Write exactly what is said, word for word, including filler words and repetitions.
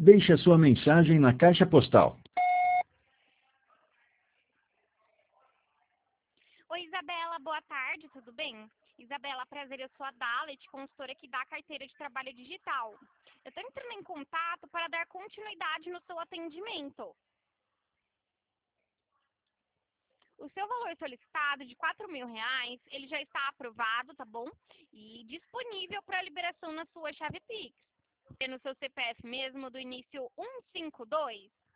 Deixe a sua mensagem na caixa postal. Oi, Isabela, boa tarde, tudo bem? Isabela, prazer, eu sou a Dalet, consultora que dá carteira de trabalho digital. Eu estou entrando em contato para dar continuidade no seu atendimento. O seu valor solicitado de quatro mil reais, ele já está aprovado, tá bom? E disponível para liberação na sua chave Pix. É no seu C P F mesmo, do início um cinco dois.